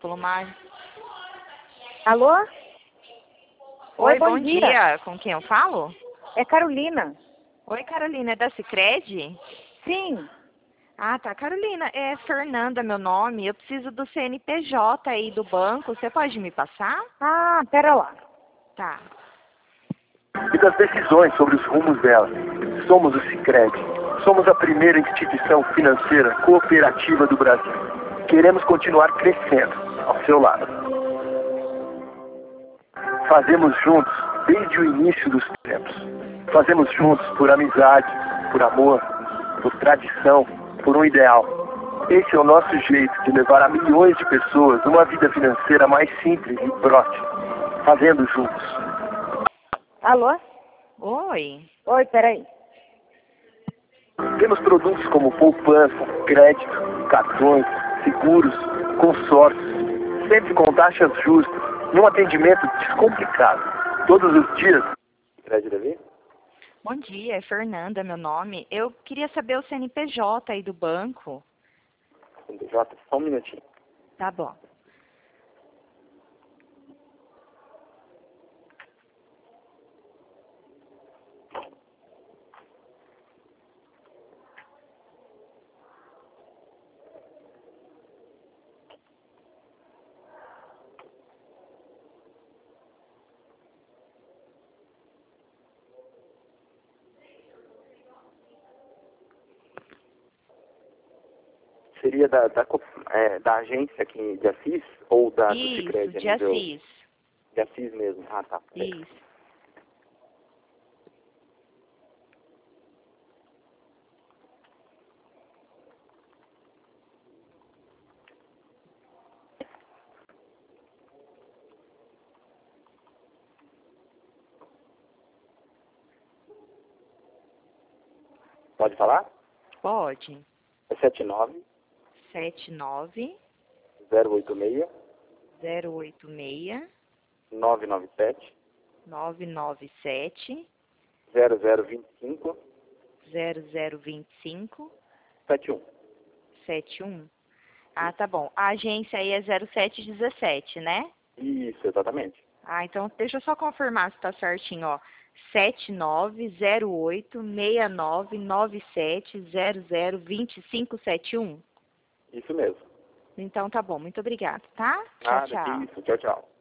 Plumagem. Alô? Oi, bom dia. Com quem eu falo? É Carolina. Oi, Carolina, é da Sicredi? Sim. Ah, tá. Carolina, é Fernanda meu nome. Eu preciso do CNPJ aí do banco. Você pode me passar? Ah, pera lá. Tá. E das decisões sobre os rumos dela. Somos o Sicredi. Somos a primeira instituição financeira cooperativa do Brasil. Queremos continuar crescendo ao seu lado. Fazemos juntos desde o início dos tempos. Fazemos juntos por amizade, por amor, por tradição, por um ideal. Esse é o nosso jeito de levar a milhões de pessoas uma vida financeira mais simples e próxima. Fazendo juntos. Alô? Oi. Oi, peraí. Temos produtos como poupança, crédito, cartões, seguros, consórcios, sempre com taxas justas e um atendimento descomplicado. Todos os dias. Sicredi Davi? Bom dia, é Fernanda meu nome. Eu queria saber o CNPJ aí do banco. CNPJ, só um minutinho. Tá bom. Seria da agência aqui de Assis ou do Sicredi? Isso, de Assis. De Assis mesmo. Ah, tá. Isso. Pode falar? Pode. É 79 79 086 086 997 997 0025 0025 71. 71. Ah, tá bom. A agência aí é 0717, né? Isso, exatamente. Ah, então deixa eu só confirmar se tá certinho, ó. 79086997002571. Isso mesmo. Então tá bom, muito obrigada, tá? Tchau, Nada, que tchau. isso. Tchau, tchau.